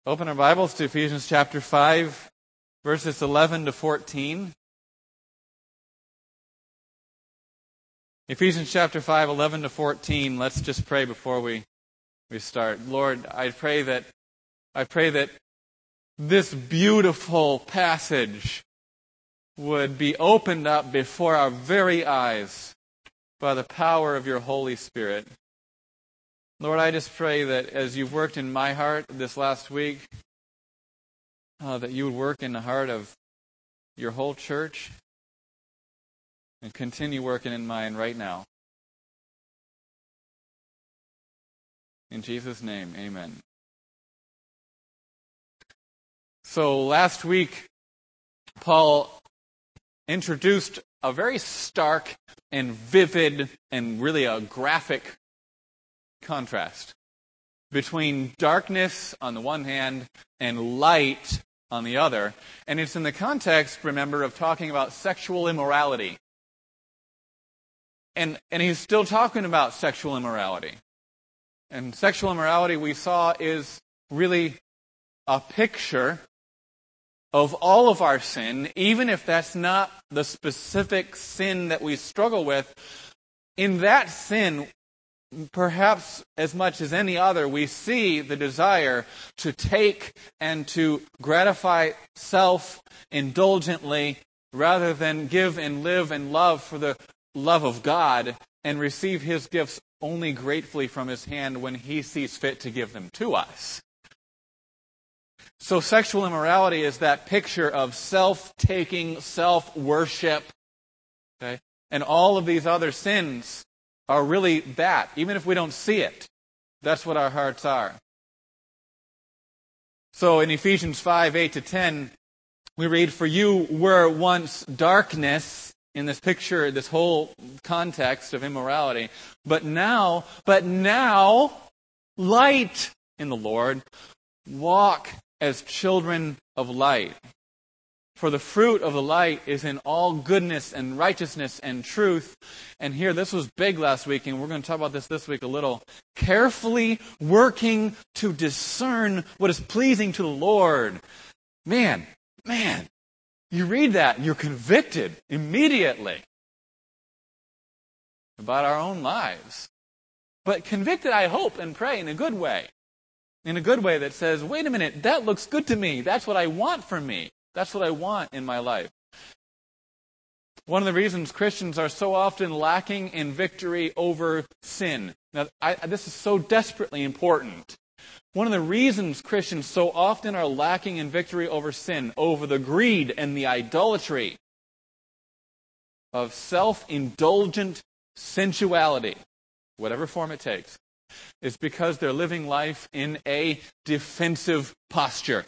Open our Bibles to Ephesians chapter 5, verses 11 to 14. Ephesians chapter 5, 11 to 14. Let's just pray before we start. Lord, I pray that this beautiful passage would be opened up before our very eyes by the power of your Holy Spirit. Lord, I just pray that as you've worked in my heart this last week, that you would work in the heart of your whole church and continue working in mine right now. In Jesus' name, amen. So last week, Paul introduced a very stark and vivid and really a graphic contrast between darkness on the one hand and light on the other. And it's in the context, remember, of talking about sexual immorality. And he's still talking about sexual immorality. And sexual immorality, we saw, is really a picture of all of our sin, even if that's not the specific sin that we struggle with. In that sin, perhaps as much as any other, we see the desire to take and to gratify self indulgently rather than give and live and love for the love of God and receive His gifts only gratefully from His hand when He sees fit to give them to us. So sexual immorality is that picture of self-taking, self-worship. Okay? And all of these other sins are really that, even if we don't see it. That's what our hearts are. So in Ephesians 5, 8 to 10, we read, "For you were once darkness," in this picture, this whole context of immorality, but now, light in the Lord. Walk as children of light. For the fruit of the light is in all goodness and righteousness and truth. And here, this was big last week, and we're going to talk about this week a little. Carefully working to discern what is pleasing to the Lord. Man, you read that and you're convicted immediately about our own lives. But convicted, I hope and pray, in a good way. In a good way that says, wait a minute, that looks good to me. That's what I want for me. That's what I want in my life. One of the reasons Christians are so often lacking in victory over sin. Now, this is so desperately important. One of the reasons Christians so often are lacking in victory over sin, over the greed and the idolatry of self-indulgent sensuality, whatever form it takes, is because they're living life in a defensive posture.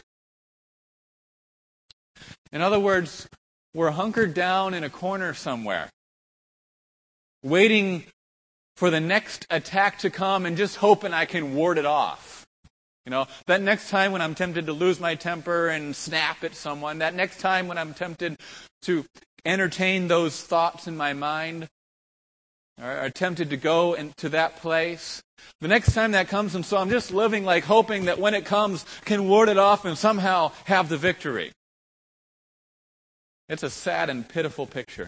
In other words, we're hunkered down in a corner somewhere, waiting for the next attack to come and just hoping I can ward it off. You know, that next time when I'm tempted to lose my temper and snap at someone, that next time when I'm tempted to entertain those thoughts in my mind, or tempted to go into that place, the next time that comes, and so I'm just living like hoping that when it comes, can ward it off and somehow have the victory. It's a sad and pitiful picture.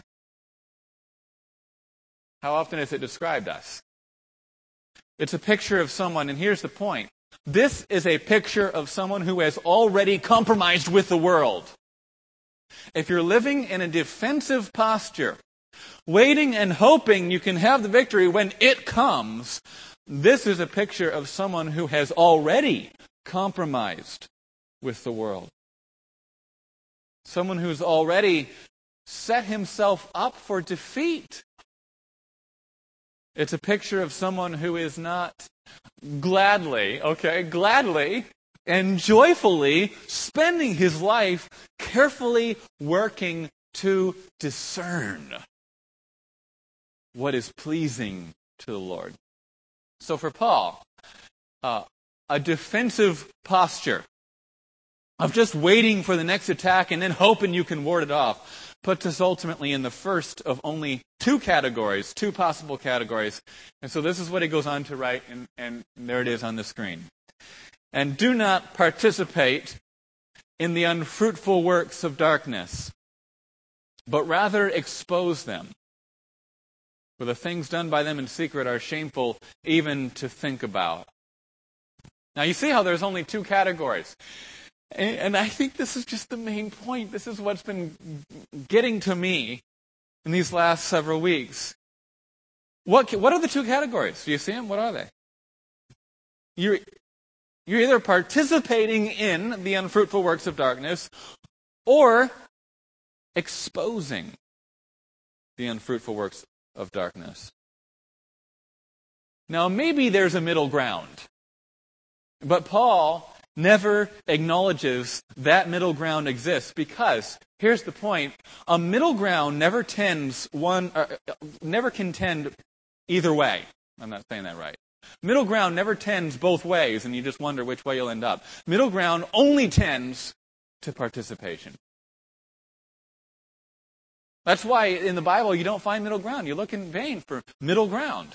How often has it described us? It's a picture of someone, and here's the point. This is a picture of someone who has already compromised with the world. If you're living in a defensive posture, waiting and hoping you can have the victory when it comes, this is a picture of someone who has already compromised with the world. Someone who's already set himself up for defeat. It's a picture of someone who is not gladly and joyfully spending his life carefully working to discern what is pleasing to the Lord. So for Paul, a defensive posture of just waiting for the next attack and then hoping you can ward it off puts us ultimately in the first of only two possible categories. And so this is what he goes on to write, and there it is on the screen. And do not participate in the unfruitful works of darkness, but rather expose them. For the things done by them in secret are shameful even to think about. Now you see how there's only two categories. And I think this is just the main point. This is what's been getting to me in these last several weeks. What are the two categories? Do you see them? What are they? You're either participating in the unfruitful works of darkness or exposing the unfruitful works of darkness. Now, maybe there's a middle ground, but Paul never acknowledges that middle ground exists because, here's the point, a middle ground never can tend either way. I'm not saying that right. Middle ground never tends both ways, and you just wonder which way you'll end up. Middle ground only tends to participation. That's why in the Bible you don't find middle ground. You look in vain for middle ground.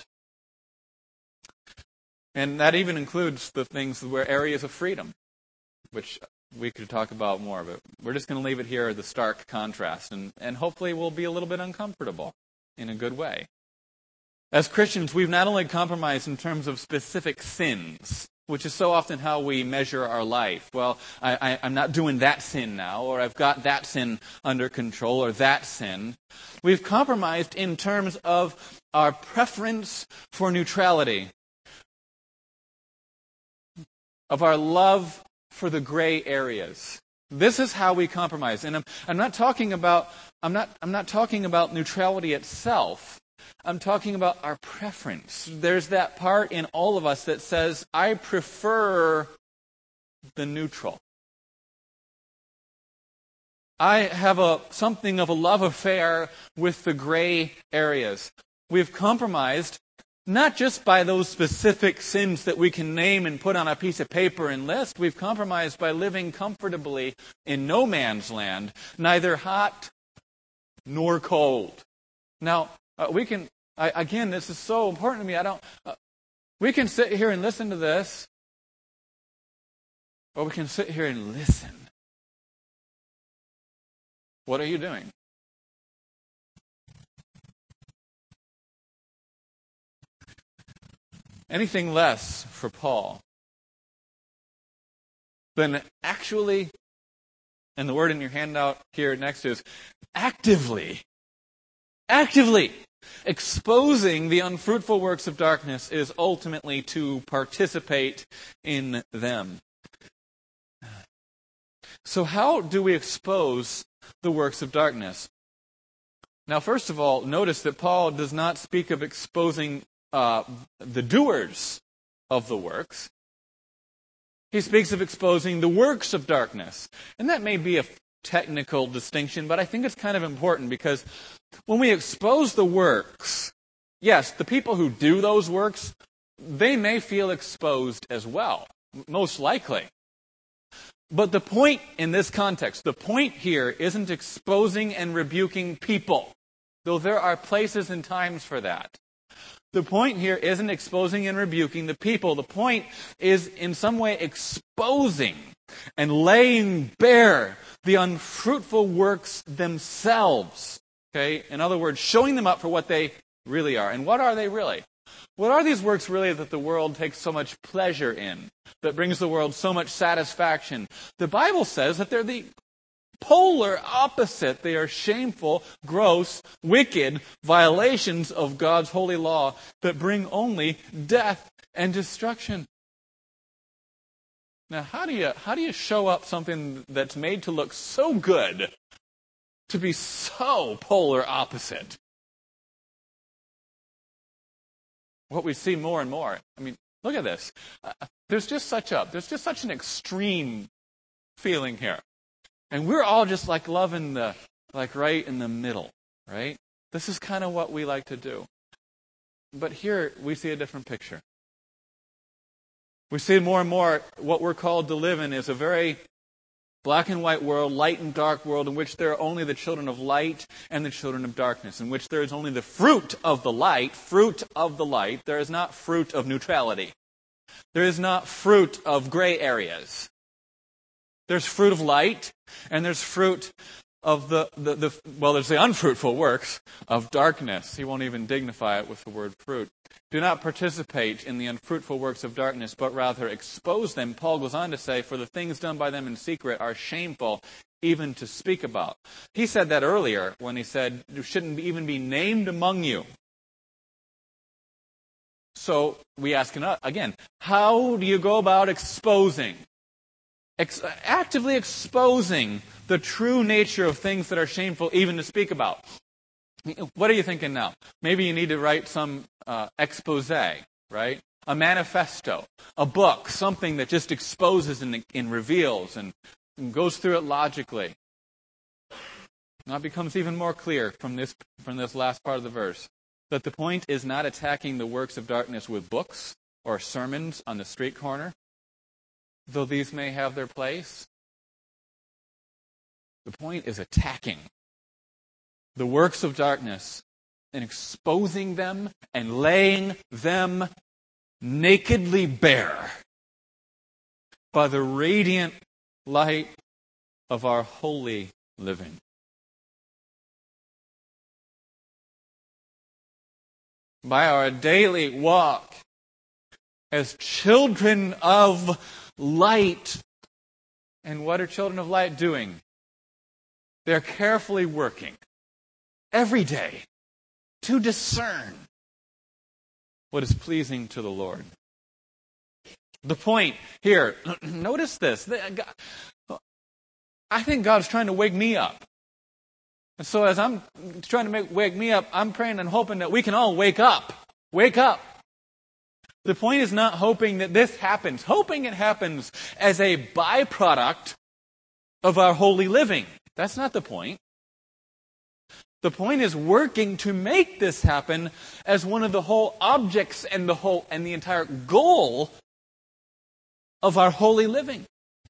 And that even includes the things where areas of freedom, which we could talk about more, but we're just going to leave it here, the stark contrast, and hopefully we'll be a little bit uncomfortable in a good way. As Christians, we've not only compromised in terms of specific sins, which is so often how we measure our life. Well, I'm not doing that sin now, or I've got that sin under control, or that sin. We've compromised in terms of our preference for neutrality, of our love for the gray areas. This is how we compromise. And I'm not talking about neutrality itself. I'm talking about our preference. There's that part in all of us that says, I prefer the neutral. I have something of a love affair with the gray areas. We've compromised not just by those specific sins that we can name and put on a piece of paper and list. We've compromised by living comfortably in no man's land, neither hot nor cold. Now, again, this is so important to me. We can sit here and listen to this, or we can sit here and listen. What are you doing? Anything less for Paul than actually, and the word in your handout here next is actively exposing the unfruitful works of darkness is ultimately to participate in them. So how do we expose the works of darkness? Now, first of all, notice that Paul does not speak of exposing the doers of the works. He speaks of exposing the works of darkness. And that may be a technical distinction, but I think it's kind of important because when we expose the works, yes, the people who do those works, they may feel exposed as well, most likely. But the point in this context, the point here isn't exposing and rebuking people, though there are places and times for that. The point here isn't exposing and rebuking the people. The point is in some way exposing and laying bare the unfruitful works themselves. Okay? In other words, showing them up for what they really are. And what are they really? What are these works really that the world takes so much pleasure in, that brings the world so much satisfaction? The Bible says that they're the polar opposite. They are shameful, gross, wicked violations of God's holy law that bring only death and destruction. Now, how do you show up something that's made to look so good to be so polar opposite? What we see more and more. I mean, look at this. There's just such an extreme feeling here. And we're all just like loving right in the middle, right? This is kind of what we like to do. But here we see a different picture. We see more and more what we're called to live in is a very black and white world, light and dark world, in which there are only the children of light and the children of darkness, in which there is only the fruit of the light. There is not fruit of neutrality. There is not fruit of gray areas. There's fruit of light, and there's fruit of there's the unfruitful works of darkness. He won't even dignify it with the word fruit. Do not participate in the unfruitful works of darkness, but rather expose them. Paul goes on to say, for the things done by them in secret are shameful, even to speak about. He said that earlier when he said, you shouldn't even be named among you. So we ask again, how do you go about exposing? Actively exposing the true nature of things that are shameful even to speak about. What are you thinking now? Maybe you need to write some expose, right? A manifesto, a book, something that just exposes and reveals and goes through it logically. Now it becomes even more clear from this last part of the verse that the point is not attacking the works of darkness with books or sermons on the street corner, though these may have their place. The point is attacking the works of darkness and exposing them and laying them nakedly bare by the radiant light of our holy living. By our daily walk as children of light. And what are children of light doing? They're carefully working every day to discern what is pleasing to the Lord. The point here, notice this. I think God's trying to wake me up. And so as I'm trying to wake me up, I'm praying and hoping that we can all wake up. Wake up. The point is not hoping that this happens. Hoping it happens as a byproduct of our holy living. That's not the point. The point is working to make this happen as one of the whole objects and the entire goal of our holy living.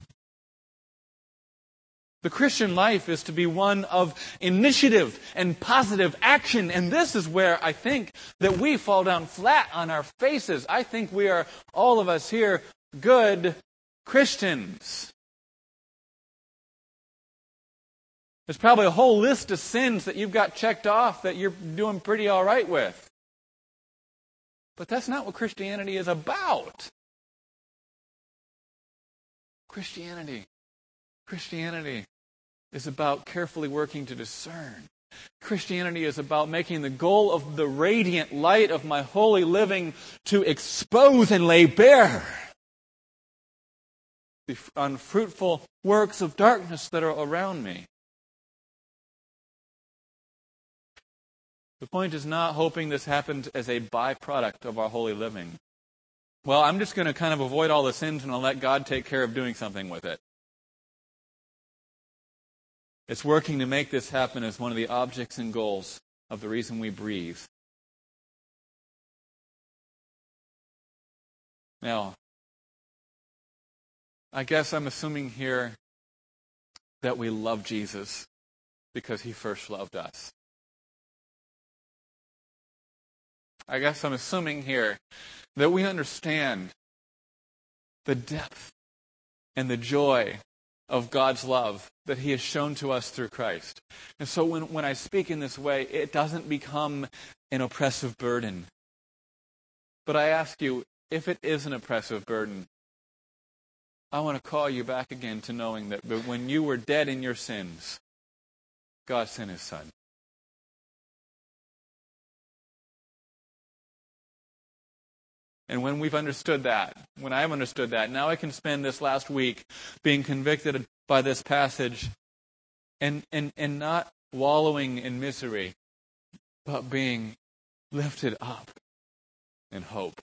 The Christian life is to be one of initiative and positive action. And this is where I think that we fall down flat on our faces. I think we are, all of us here, good Christians. There's probably a whole list of sins that you've got checked off that you're doing pretty all right with. But that's not what Christianity is about. Christianity is about carefully working to discern. Christianity is about making the goal of the radiant light of my holy living to expose and lay bare the unfruitful works of darkness that are around me. The point is not hoping this happens as a byproduct of our holy living. Well, I'm just going to kind of avoid all the sins and I'll let God take care of doing something with it. It's working to make this happen as one of the objects and goals of the reason we breathe. Now, I guess I'm assuming here that we love Jesus because He first loved us. I guess I'm assuming here that we understand the depth and the joy of God's love that He has shown to us through Christ. And so when I speak in this way, it doesn't become an oppressive burden. But I ask you, if it is an oppressive burden, I want to call you back again to knowing that when you were dead in your sins, God sent His Son. And when we've understood that, when I've understood that, now I can spend this last week being convicted by this passage and not wallowing in misery, but being lifted up in hope.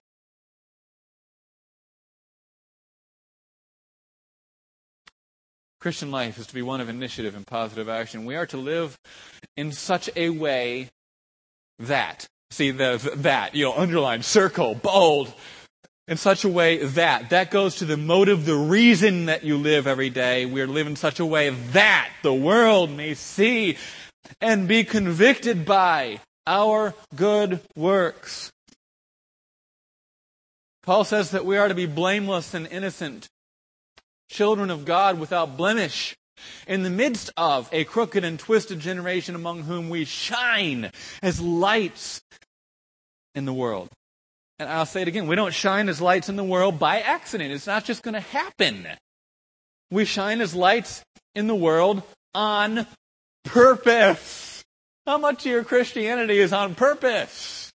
Christian life is to be one of initiative and positive action. We are to live in such a way that, see, underline, circle, bold, in such a way that goes to the motive, the reason that you live every day. We are to live in such a way that the world may see and be convicted by our good works. Paul says that we are to be blameless and innocent, children of God without blemish, in the midst of a crooked and twisted generation among whom we shine as lights in the world. And I'll say it again, we don't shine as lights in the world by accident. It's not just going to happen. We shine as lights in the world on purpose. How much of your Christianity is on purpose?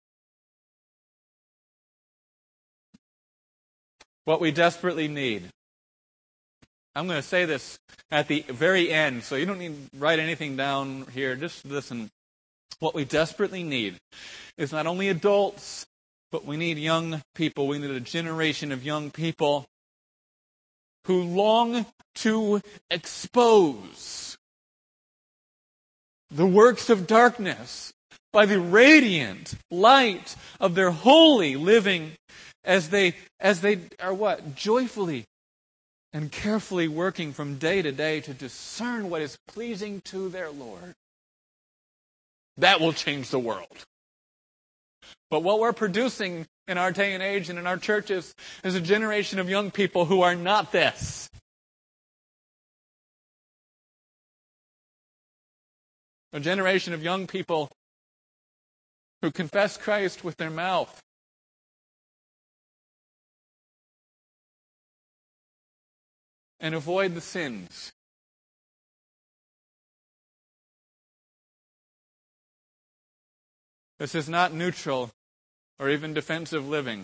What we desperately need. I'm going to say this at the very end, so you don't need to write anything down here. Just listen. What we desperately need is not only adults, but we need young people. We need a generation of young people who long to expose the works of darkness by the radiant light of their holy living as they are what? Joyfully and carefully working from day to day to discern what is pleasing to their Lord. That will change the world. But what we're producing in our day and age and in our churches is a generation of young people who are not this. A generation of young people who confess Christ with their mouth, and avoid the sins. This is not neutral or even defensive living.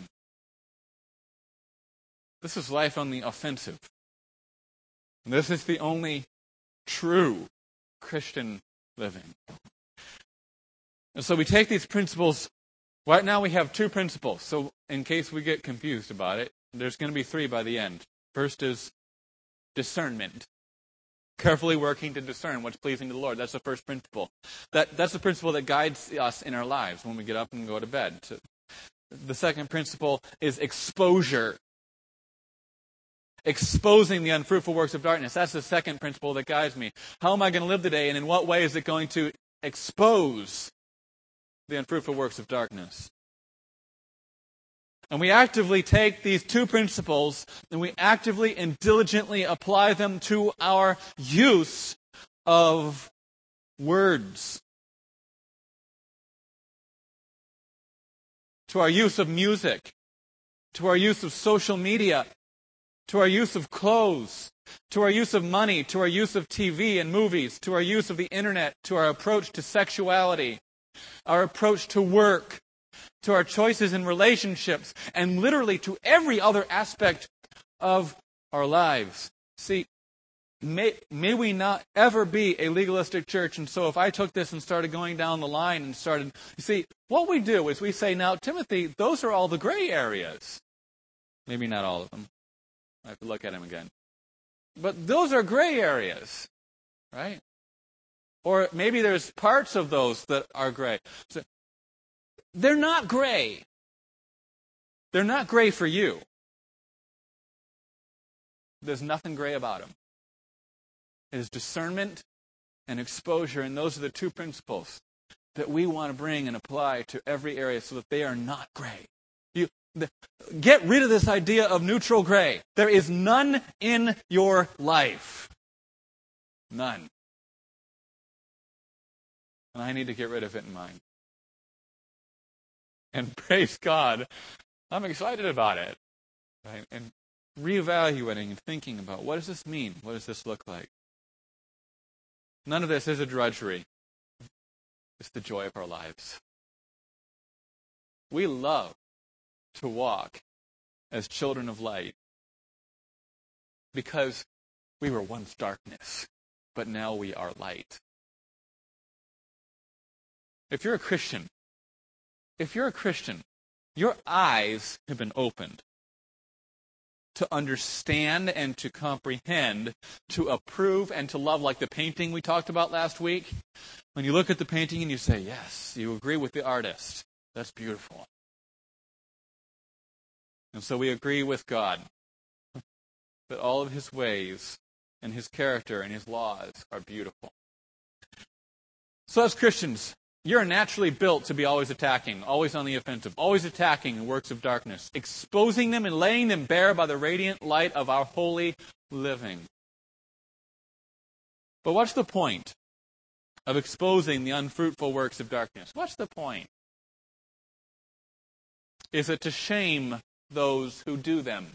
This is life on the offensive. This is the only true Christian living. And so we take these principles. Right now we have 2 principles. So in case we get confused about it, there's going to be 3 by the end. First is discernment. Carefully working to discern what's pleasing to the Lord. That's the first principle. That's the principle that guides us in our lives when we get up and go to bed. So the second principle is exposure. Exposing the unfruitful works of darkness. That's the second principle that guides me. How am I going to live today, and in what way is it going to expose the unfruitful works of darkness? And we actively take these 2 principles and we actively and diligently apply them to our use of words, to our use of music, to our use of social media, to our use of clothes, to our use of money, to our use of TV and movies, to our use of the internet, to our approach to sexuality, our approach to work, to our choices in relationships, and literally to every other aspect of our lives. See, may we not ever be a legalistic church. And so if I took this and started going down the line and started, you see, what we do is we say, now, Timothy, those are all the gray areas. Maybe not all of them. I have to look at him again. But those are gray areas, right? Or maybe there's parts of those that are gray. So, they're not gray. They're not gray for you. There's nothing gray about them. It is discernment and exposure, and those are the 2 principles that we want to bring and apply to every area so that they are not gray. Get rid of this idea of neutral gray. There is none in your life. None. And I need to get rid of it in mine. And praise God, I'm excited about it. Right? And reevaluating and thinking about, what does this mean? What does this look like? None of this is a drudgery. It's the joy of our lives. We love to walk as children of light because we were once darkness, but now we are light. If you're a Christian, your eyes have been opened to understand and to comprehend, to approve and to love, like the painting we talked about last week. When you look at the painting and you say, yes, you agree with the artist. That's beautiful. And so we agree with God that all of His ways and His character and His laws are beautiful. So as Christians, You're naturally built to be always attacking, always on the offensive, always attacking the works of darkness, exposing them and laying them bare by the radiant light of our holy living. But what's the point of exposing the unfruitful works of darkness? What's the point? Is it to shame those who do them?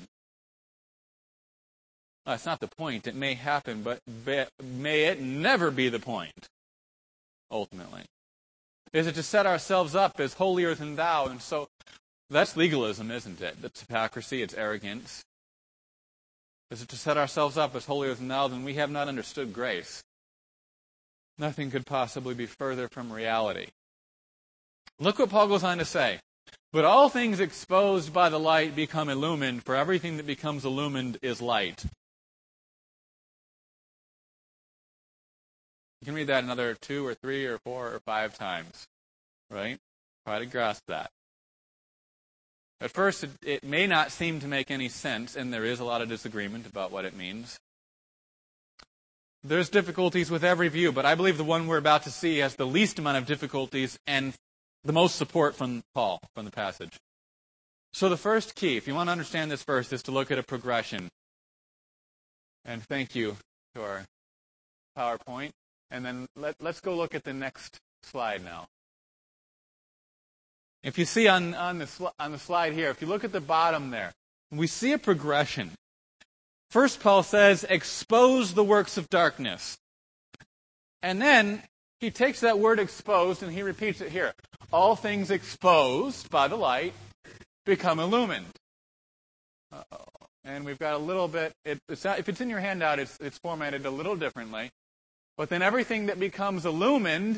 That's not the point. It may happen, but may it never be the point, ultimately. Is it to set ourselves up as holier than thou? And so that's legalism, isn't it? That's hypocrisy, it's arrogance. Is it to set ourselves up as holier than thou? Then we have not understood grace. Nothing could possibly be further from reality. Look what Paul goes on to say. But all things exposed by the light become illumined, for everything that becomes illumined is light. You can read that another 2 or 3 or 4 or 5 times, right? Try to grasp that. At first, it may not seem to make any sense, and there is a lot of disagreement about what it means. There's difficulties with every view, but I believe the one we're about to see has the least amount of difficulties and the most support from Paul, from the passage. So the first key, if you want to understand this verse, is to look at a progression. And thank you to our PowerPoint. And then let's go look at the next slide now. If you see on the slide here, if you look at the bottom there, we see a progression. First, Paul says, expose the works of darkness. And then he takes that word exposed and he repeats it here. All things exposed by the light become illumined. Uh-oh. And we've got a little bit, if it's in your handout, it's formatted a little differently. But then everything that becomes illumined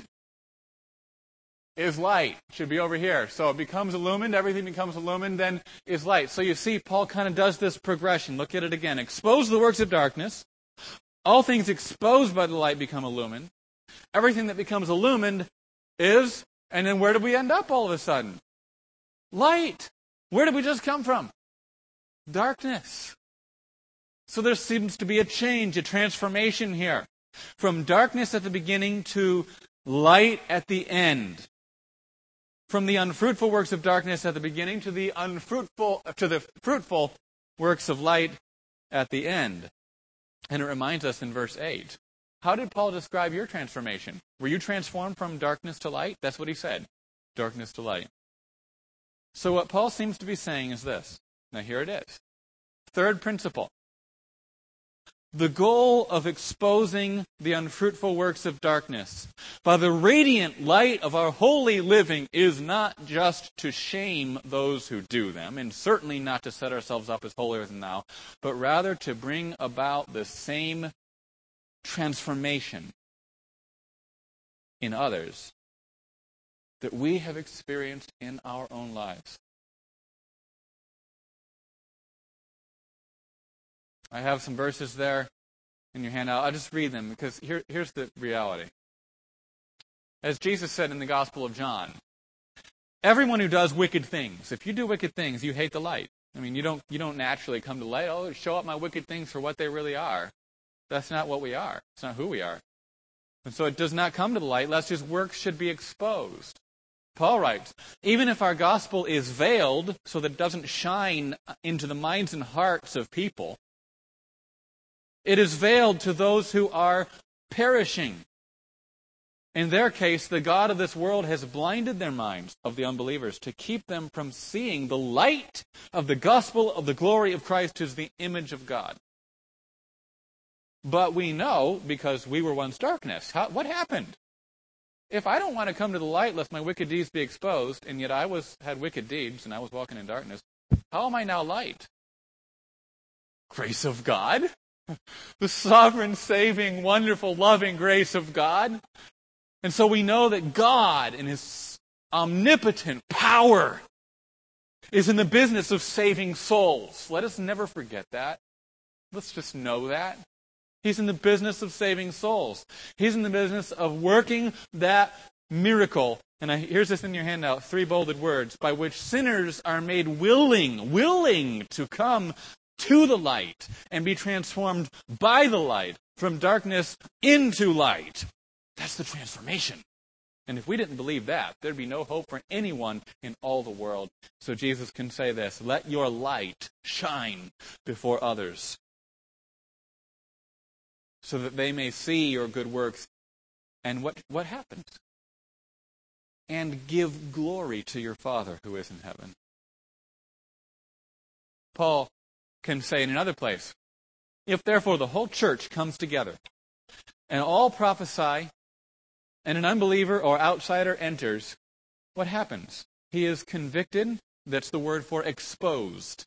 is light. It should be over here. So it becomes illumined, everything becomes illumined, then is light. So you see, Paul kind of does this progression. Look at it again. Expose the works of darkness. All things exposed by the light become illumined. Everything that becomes illumined is, and then where do we end up all of a sudden? Light. Where did we just come from? Darkness. So there seems to be a change, a transformation here. From darkness at the beginning to light at the end. From the unfruitful works of darkness at the beginning to the fruitful works of light at the end. And it reminds us in verse 8. How did Paul describe your transformation? Were you transformed from darkness to light? That's what he said. Darkness to light. So what Paul seems to be saying is this. Now here it is. Third principle. The goal of exposing the unfruitful works of darkness by the radiant light of our holy living is not just to shame those who do them, and certainly not to set ourselves up as holier than thou, but rather to bring about the same transformation in others that we have experienced in our own lives. I have some verses there in your handout. I'll just read them because here's the reality. As Jesus said in the Gospel of John, everyone who does wicked things, if you do wicked things, you hate the light. I mean, you don't naturally come to light. Oh, show up my wicked things for what they really are. That's not what we are. It's not who we are. And so it does not come to the light, lest his works should be exposed. Paul writes, even if our gospel is veiled so that it doesn't shine into the minds and hearts of people, it is veiled to those who are perishing. In their case, the God of this world has blinded their minds of the unbelievers to keep them from seeing the light of the gospel of the glory of Christ, who is the image of God. But we know, because we were once darkness, what happened? If I don't want to come to the light lest my wicked deeds be exposed, and yet I had wicked deeds and I was walking in darkness, how am I now light? Grace of God? The sovereign, saving, wonderful, loving grace of God. And so we know that God, in his omnipotent power, is in the business of saving souls. Let us never forget that. Let's just know that. He's in the business of saving souls. He's in the business of working that miracle. And here's this in your handout, 3 bolded words, by which sinners are made willing to come to the light and be transformed by the light from darkness into light. That's the transformation. And if we didn't believe that, there'd be no hope for anyone in all the world. So Jesus can say this, let your light shine before others, so that they may see your good works. And what happens? And give glory to your Father who is in heaven. Paul can say in another place, if therefore the whole church comes together and all prophesy, and an unbeliever or outsider enters, what happens? He is convicted, that's the word for exposed,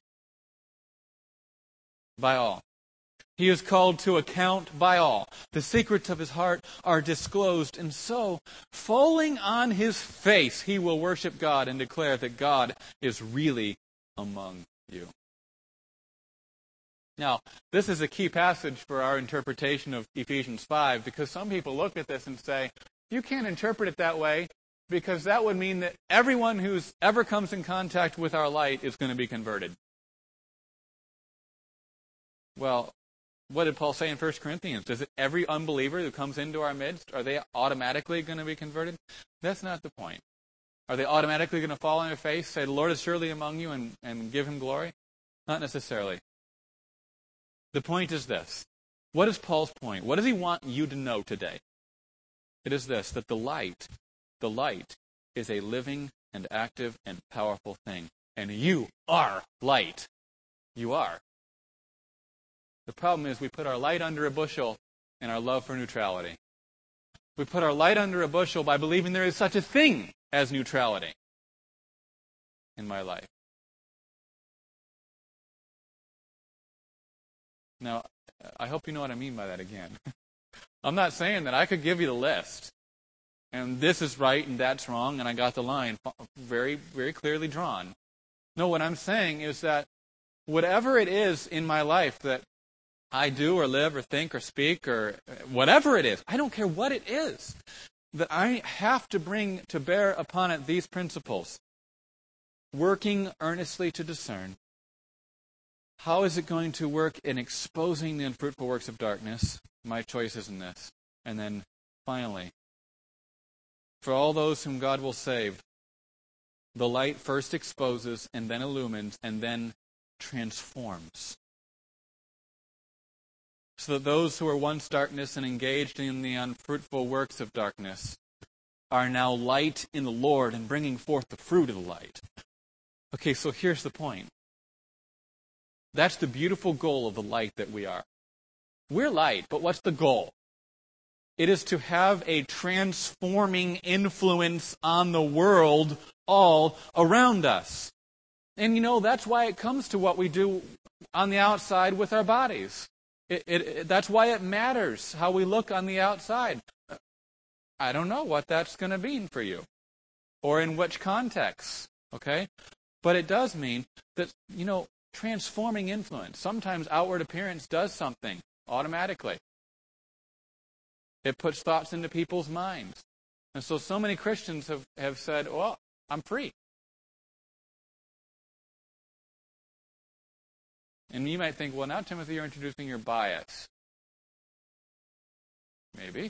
by all. He is called to account by all. The secrets of his heart are disclosed, and so, falling on his face, he will worship God and declare that God is really among you. Now, this is a key passage for our interpretation of Ephesians 5, because some people look at this and say, you can't interpret it that way, because that would mean that everyone who's ever comes in contact with our light is going to be converted. Well, what did Paul say in 1 Corinthians? Is it every unbeliever who comes into our midst, are they automatically going to be converted? That's not the point. Are they automatically going to fall on their face, say, the Lord is surely among you, and give him glory? Not necessarily. The point is this. What is Paul's point? What does he want you to know today? It is this, that the light is a living and active and powerful thing. And you are light. You are. The problem is we put our light under a bushel in our love for neutrality. We put our light under a bushel by believing there is such a thing as neutrality in my life. Now, I hope you know what I mean by that again. I'm not saying that I could give you the list, and this is right and that's wrong, and I got the line very, very clearly drawn. No, what I'm saying is that whatever it is in my life that I do or live or think or speak or whatever it is, I don't care what it is, that I have to bring to bear upon it these principles. Working earnestly to discern. How is it going to work in exposing the unfruitful works of darkness? My choice is in this. And then, finally, for all those whom God will save, the light first exposes and then illumines and then transforms. So that those who were once darkness and engaged in the unfruitful works of darkness are now light in the Lord and bringing forth the fruit of the light. Okay, so here's the point. That's the beautiful goal of the light that we are. We're light, but what's the goal? It is to have a transforming influence on the world all around us. And you know, that's why it comes to what we do on the outside with our bodies. That's why it matters how we look on the outside. I don't know what that's going to mean for you or in which context, okay? But it does mean that, you know, transforming influence. Sometimes outward appearance does something automatically. It puts thoughts into people's minds. And so many Christians have said, well, I'm free. And you might think, well, now, Timothy, you're introducing your bias. Maybe.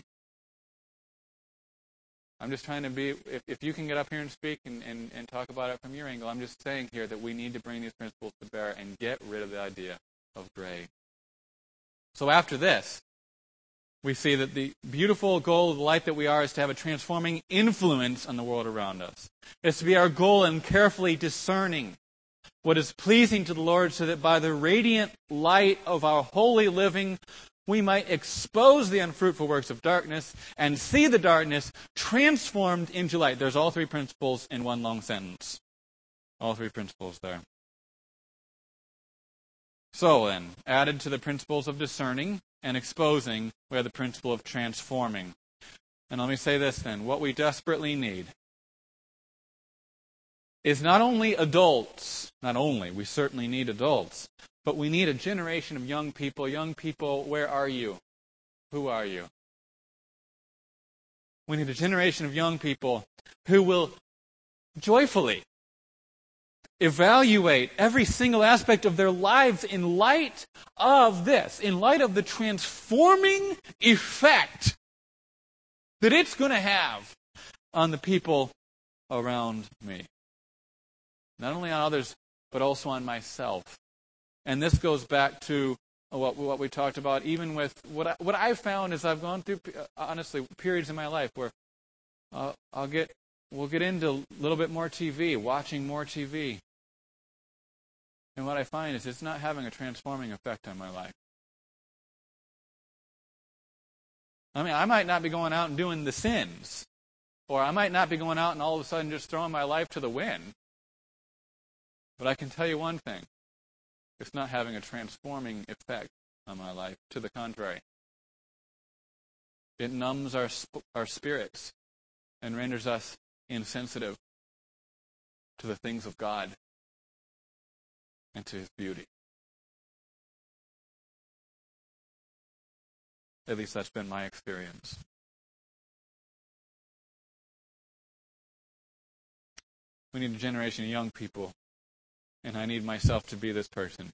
I'm just trying to be, if you can get up here and speak and talk about it from your angle, I'm just saying here that we need to bring these principles to bear and get rid of the idea of gray. So after this, we see that the beautiful goal of the light that we are is to have a transforming influence on the world around us. It's to be our goal in carefully discerning what is pleasing to the Lord, so that by the radiant light of our holy living, we might expose the unfruitful works of darkness and see the darkness transformed into light. There's all three principles in one long sentence. All three principles there. So then, added to the principles of discerning and exposing, we have the principle of transforming. And let me say this then. What we desperately need is not only adults, we certainly need adults, but we need a generation of young people. Young people, where are you? Who are you? We need a generation of young people who will joyfully evaluate every single aspect of their lives in light of this, in light of the transforming effect that it's going to have on the people around me. Not only on others, but also on myself. And this goes back to what we talked about, even with what I've found is I've gone through, honestly, periods in my life where we'll get into a little bit more TV, watching more TV. And what I find is it's not having a transforming effect on my life. I mean, I might not be going out and doing the sins, or I might not be going out and all of a sudden just throwing my life to the wind. But I can tell you one thing. It's not having a transforming effect on my life. To the contrary. It numbs our spirits and renders us insensitive to the things of God and to His beauty. At least that's been my experience. We need a generation of young people, and I need myself to be this person.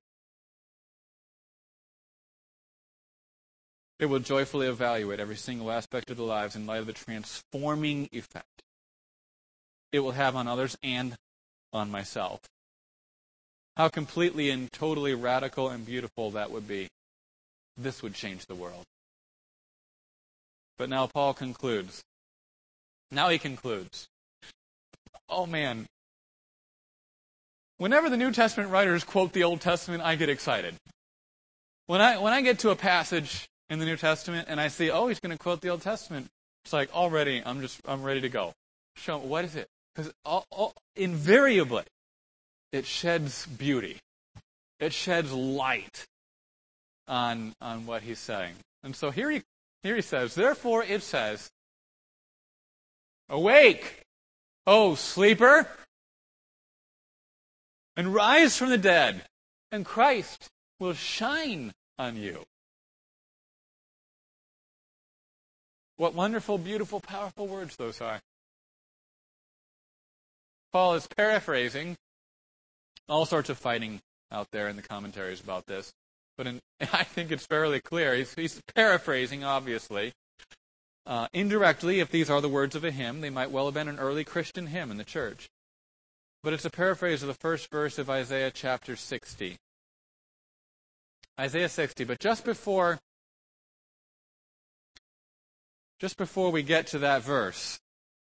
It will joyfully evaluate every single aspect of their lives in light of the transforming effect it will have on others and on myself. How completely and totally radical and beautiful that would be. This would change the world. But now Paul concludes. Now he concludes. Oh man. Whenever the New Testament writers quote the Old Testament, I get excited. When I get to a passage in the New Testament and I see, oh, he's going to quote the Old Testament, it's like already I'm ready to go. Show what is it? Because invariably it sheds beauty. It sheds light on what he's saying. And so here he says, therefore it says, awake, O sleeper, and rise from the dead, and Christ will shine on you. What wonderful, beautiful, powerful words those are. Paul is paraphrasing. All sorts of fighting out there in the commentaries about this. But I think it's fairly clear. He's paraphrasing, obviously. Indirectly, if these are the words of a hymn, they might well have been an early Christian hymn in the church. But it's a paraphrase of the first verse of Isaiah chapter 60. Isaiah 60. But just before we get to that verse,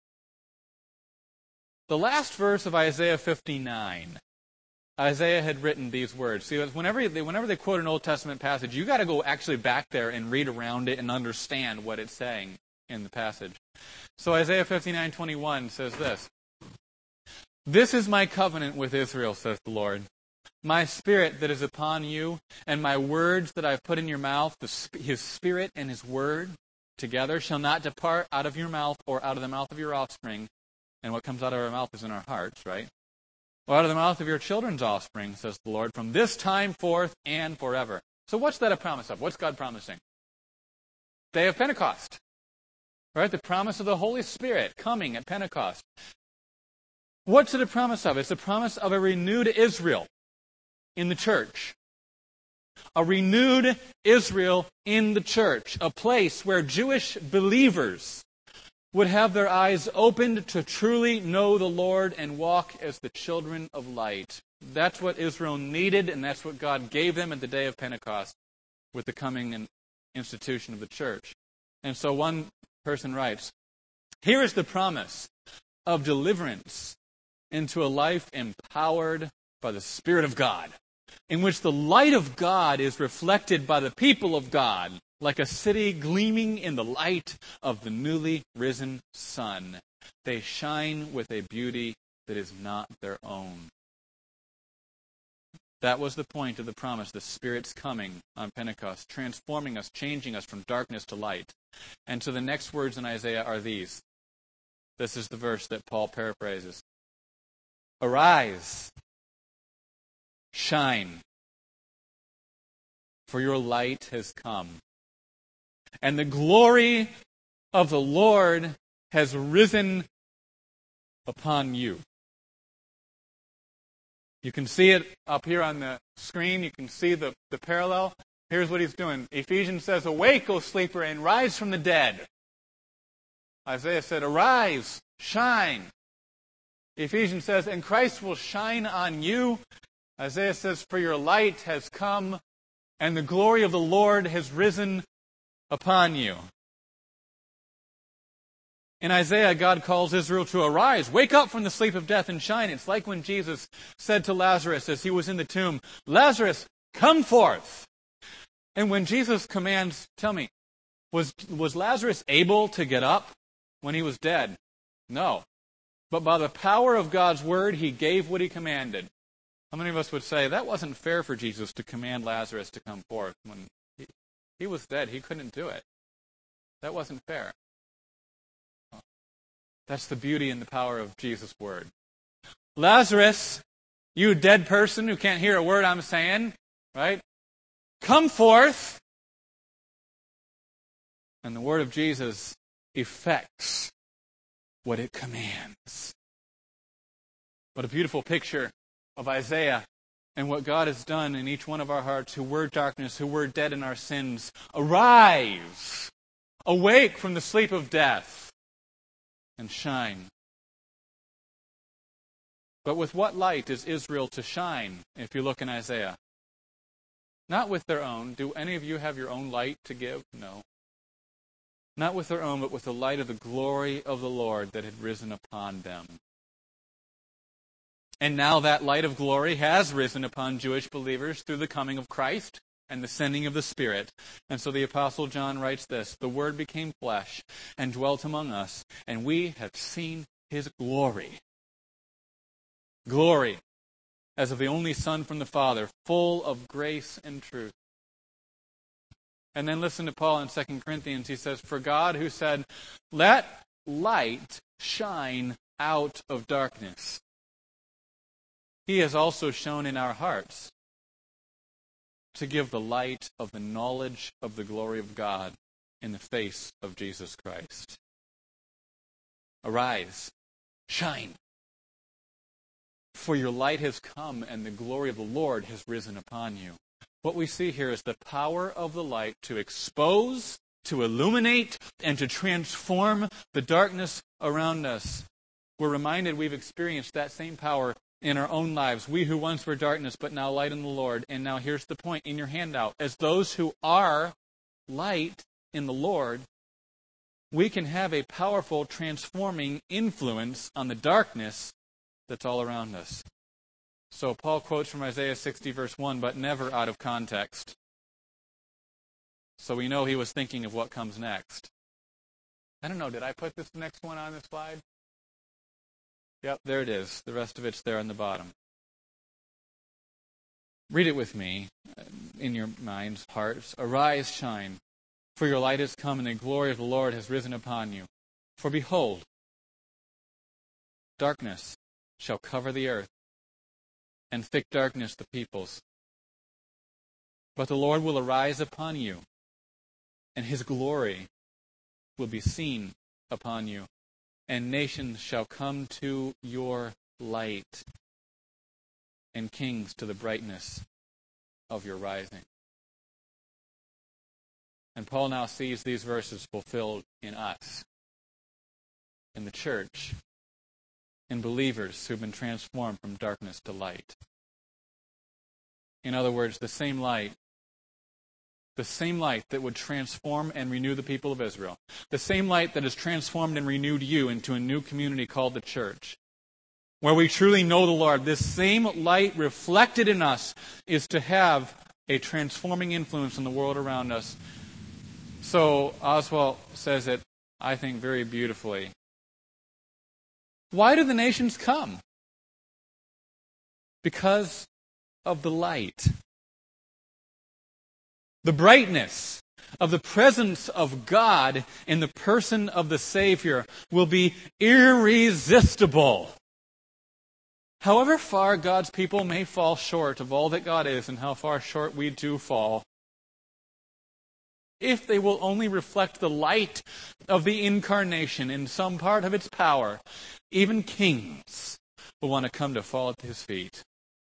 the last verse of Isaiah 59, Isaiah had written these words. See, whenever they quote an Old Testament passage, you got to go actually back there and read around it and understand what it's saying in the passage. So Isaiah 59:21 says this: "This is my covenant with Israel, says the Lord. My spirit that is upon you, and my words that I've put in your mouth, His spirit and His word together shall not depart out of your mouth or out of the mouth of your offspring." And what comes out of our mouth is in our hearts, right? "Or out of the mouth of your children's offspring, says the Lord, from this time forth and forever." So what's that a promise of? What's God promising? Day of Pentecost. Right? The promise of the Holy Spirit coming at Pentecost. What's it a promise of? It's a promise of a renewed Israel in the church. A renewed Israel in the church. A place where Jewish believers would have their eyes opened to truly know the Lord and walk as the children of light. That's what Israel needed, and that's what God gave them at the day of Pentecost with the coming and institution of the church. And so one person writes, "Here is the promise of deliverance into a life empowered by the Spirit of God, in which the light of God is reflected by the people of God, like a city gleaming in the light of the newly risen sun. They shine with a beauty that is not their own." That was the point of the promise, the Spirit's coming on Pentecost, transforming us, changing us from darkness to light. And so the next words in Isaiah are these. This is the verse that Paul paraphrases. "Arise, shine, for your light has come, and the glory of the Lord has risen upon you." You can see it up here on the screen. You can see the parallel. Here's what he's doing. Ephesians says, "Awake, O sleeper, and rise from the dead." Isaiah said, "Arise, shine. Ephesians says, and Christ will shine on you. Isaiah says, for your light has come, and the glory of the Lord has risen upon you. In Isaiah, God calls Israel to arise, wake up from the sleep of death and shine. It's like when Jesus said to Lazarus as he was in the tomb, Lazarus, come forth. And when Jesus commands, tell me, was Lazarus able to get up when he was dead? No. But by the power of God's word, he gave what he commanded. How many of us would say that wasn't fair for Jesus to command Lazarus to come forth when he was dead? He couldn't do it. That wasn't fair. That's the beauty and the power of Jesus' word. Lazarus, you dead person who can't hear a word I'm saying, right? Come forth. And the word of Jesus effects what it commands. What a beautiful picture of Isaiah and what God has done in each one of our hearts who were darkness, who were dead in our sins. Arise, awake from the sleep of death, and shine. But with what light is Israel to shine, if you look in Isaiah? Not with their own. Do any of you have your own light to give? No. Not with their own, but with the light of the glory of the Lord that had risen upon them. And now that light of glory has risen upon Jewish believers through the coming of Christ and the sending of the Spirit. And so the Apostle John writes this, the Word became flesh and dwelt among us, and we have seen His glory. Glory as of the only Son from the Father, full of grace and truth. And then listen to Paul in 2 Corinthians. He says, for God who said, let light shine out of darkness, He has also shone in our hearts to give the light of the knowledge of the glory of God in the face of Jesus Christ. Arise, shine, for your light has come and the glory of the Lord has risen upon you. What we see here is the power of the light to expose, to illuminate, and to transform the darkness around us. We're reminded we've experienced that same power in our own lives. We who once were darkness, but now light in the Lord. And now here's the point in your handout. As those who are light in the Lord, we can have a powerful transforming influence on the darkness that's all around us. So Paul quotes from Isaiah 60 verse 1, but never out of context. So we know he was thinking of what comes next. I don't know, did I put this next one on the slide? Yep, there it is. The rest of it's there on the bottom. Read it with me in your minds, hearts. Arise, shine, for your light has come, and the glory of the Lord has risen upon you. For behold, darkness shall cover the earth, and thick darkness the peoples. But the Lord will arise upon you, and His glory will be seen upon you. And nations shall come to your light, and kings to the brightness of your rising. And Paul now sees these verses fulfilled in us, in the church, in believers who've been transformed from darkness to light. In other words, the same light that would transform and renew the people of Israel, the same light that has transformed and renewed you into a new community called the church, where we truly know the Lord, this same light reflected in us is to have a transforming influence on the world around us. So Oswald says it, I think, very beautifully. Why do the nations come? Because of the light. The brightness of the presence of God in the person of the Savior will be irresistible. However far God's people may fall short of all that God is and how far short we do fall, if they will only reflect the light of the incarnation in some part of its power, even kings will want to come to fall at His feet.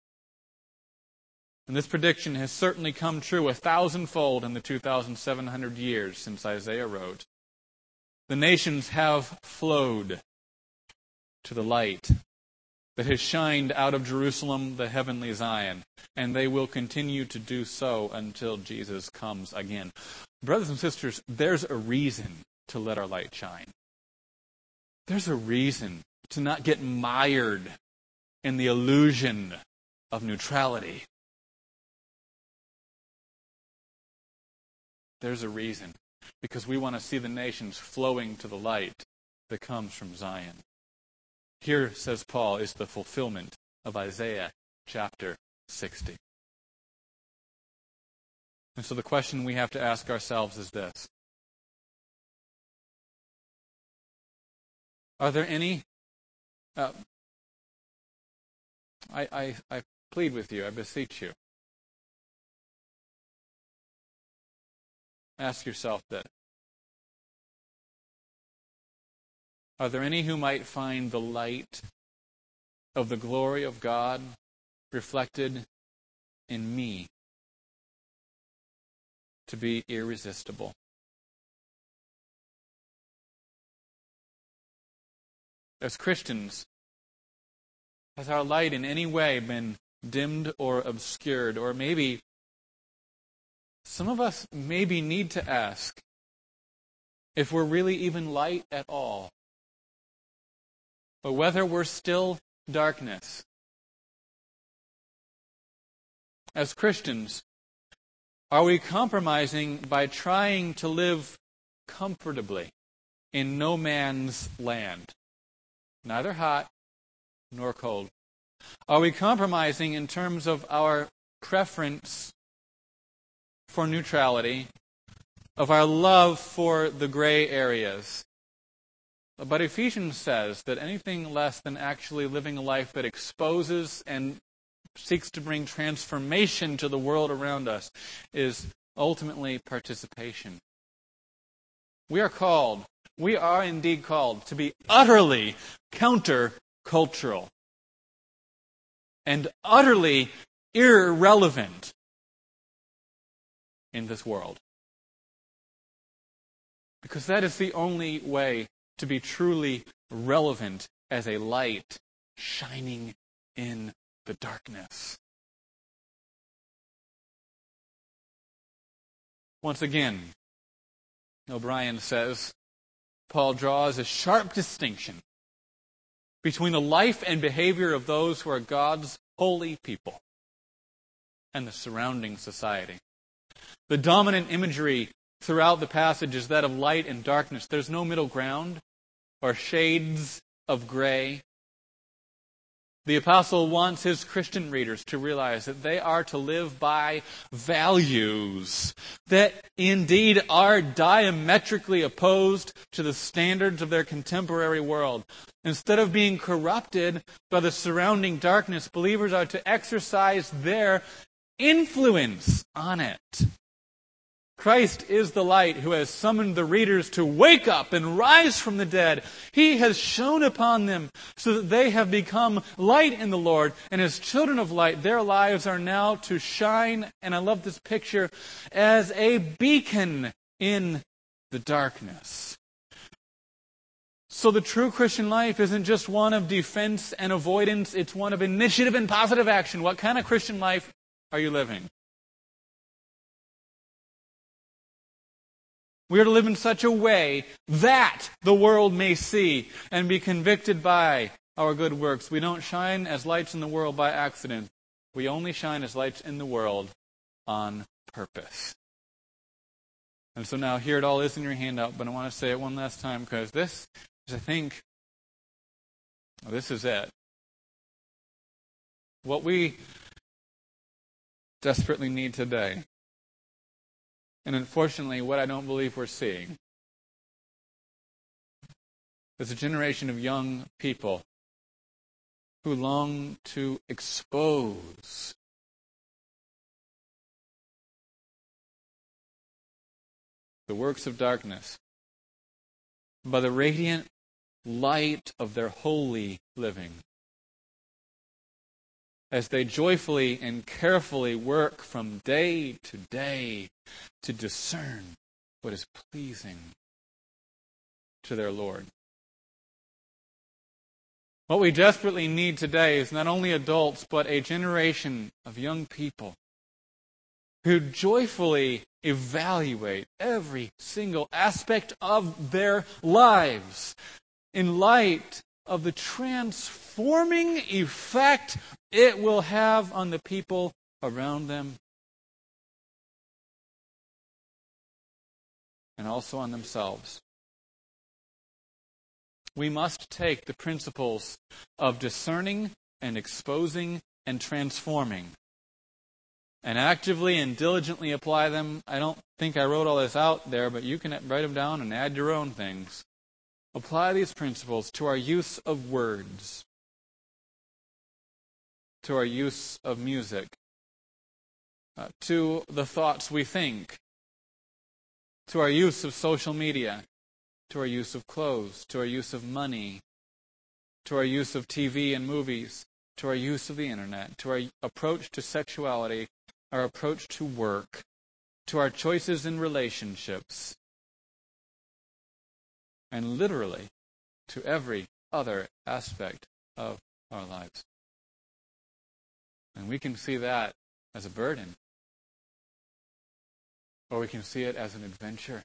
And this prediction has certainly come true 1,000-fold in the 2,700 years since Isaiah wrote. The nations have flowed to the light that has shined out of Jerusalem, the heavenly Zion, and they will continue to do so until Jesus comes again. Brothers and sisters, there's a reason to let our light shine. There's a reason to not get mired in the illusion of neutrality. There's a reason. Because we want to see the nations flowing to the light that comes from Zion. Here, says Paul, is the fulfillment of Isaiah chapter 60. And so the question we have to ask ourselves is this. Are there any... I plead with you, I beseech you. Ask yourself this. Are there any who might find the light of the glory of God reflected in me to be irresistible? As Christians, has our light in any way been dimmed or obscured? Or maybe some of us maybe need to ask if we're really even light at all, but whether we're still darkness. As Christians, are we compromising by trying to live comfortably in no man's land, neither hot nor cold? Are we compromising in terms of our preference for neutrality, of our love for the gray areas? But Ephesians says that anything less than actually living a life that exposes and seeks to bring transformation to the world around us is ultimately participation. We are indeed called to be utterly counter-cultural and utterly irrelevant in this world. Because that is the only way to be truly relevant as a light shining in the darkness. Once again, O'Brien says, Paul draws a sharp distinction between the life and behavior of those who are God's holy people and the surrounding society. The dominant imagery throughout the passage is that of light and darkness. There's no middle ground or shades of gray. The apostle wants his Christian readers to realize that they are to live by values that indeed are diametrically opposed to the standards of their contemporary world. Instead of being corrupted by the surrounding darkness, believers are to exercise their influence on it. Christ is the light who has summoned the readers to wake up and rise from the dead. He has shone upon them so that they have become light in the Lord. And as children of light, their lives are now to shine, and I love this picture, as a beacon in the darkness. So the true Christian life isn't just one of defense and avoidance, it's one of initiative and positive action. What kind of Christian life are you living? We are to live in such a way that the world may see and be convicted by our good works. We don't shine as lights in the world by accident. We only shine as lights in the world on purpose. And so now here it all is in your handout, but I want to say it one last time because this is, I think, this is it. What we desperately need today, and unfortunately, what I don't believe we're seeing, is a generation of young people who long to expose the works of darkness by the radiant light of their holy living, as they joyfully and carefully work from day to day to discern what is pleasing to their Lord. What we desperately need today is not only adults, but a generation of young people who joyfully evaluate every single aspect of their lives in light of the transforming effect it will have on the people around them and also on themselves. We must take the principles of discerning and exposing and transforming and actively and diligently apply them. I don't think I wrote all this out there, but you can write them down and add your own things. Apply these principles to our use of words, to our use of music, to the thoughts we think, to our use of social media, to our use of clothes, to our use of money, to our use of TV and movies, to our use of the internet, to our approach to sexuality, our approach to work, to our choices in relationships, and literally to every other aspect of our lives. And we can see that as a burden, or we can see it as an adventure,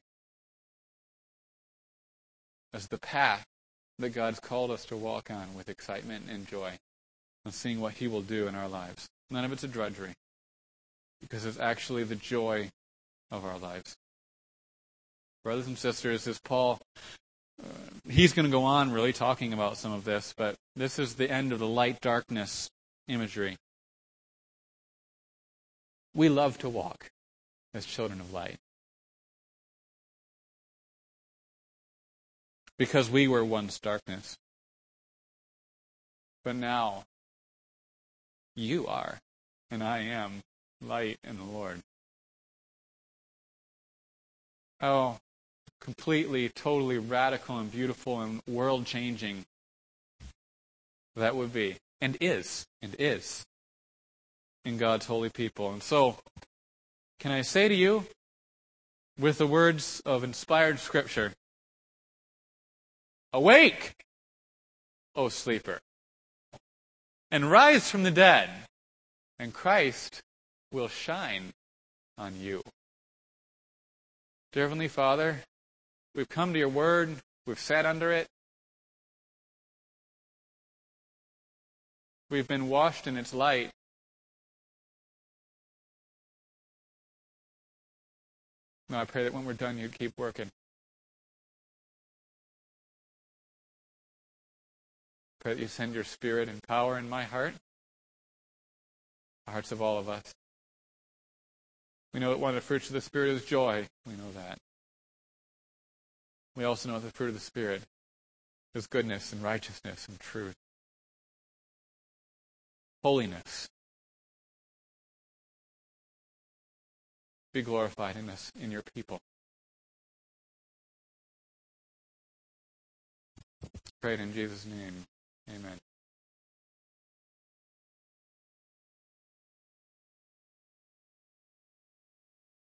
as the path that God's called us to walk on with excitement and joy, and seeing what He will do in our lives. None of it's a drudgery, because it's actually the joy of our lives. Brothers and sisters, as Paul, he's going to go on really talking about some of this, but this is the end of the light-darkness imagery. We love to walk as children of light, because we were once darkness. But now, you are, and I am, light in the Lord. Oh, completely, totally radical and beautiful and world-changing that would be, and is in God's holy people. And so, can I say to you, with the words of inspired Scripture, awake, O sleeper, and rise from the dead, and Christ will shine on you. Dear Heavenly Father, we've come to your word, we've sat under it, we've been washed in its light. Now I pray that when we're done, you'd keep working. Pray that you send your Spirit and power in my heart, the hearts of all of us. We know that one of the fruits of the Spirit is joy. We know that. We also know that the fruit of the Spirit is goodness and righteousness and truth. Holiness. Be glorified in us, in your people. Pray it in Jesus' name.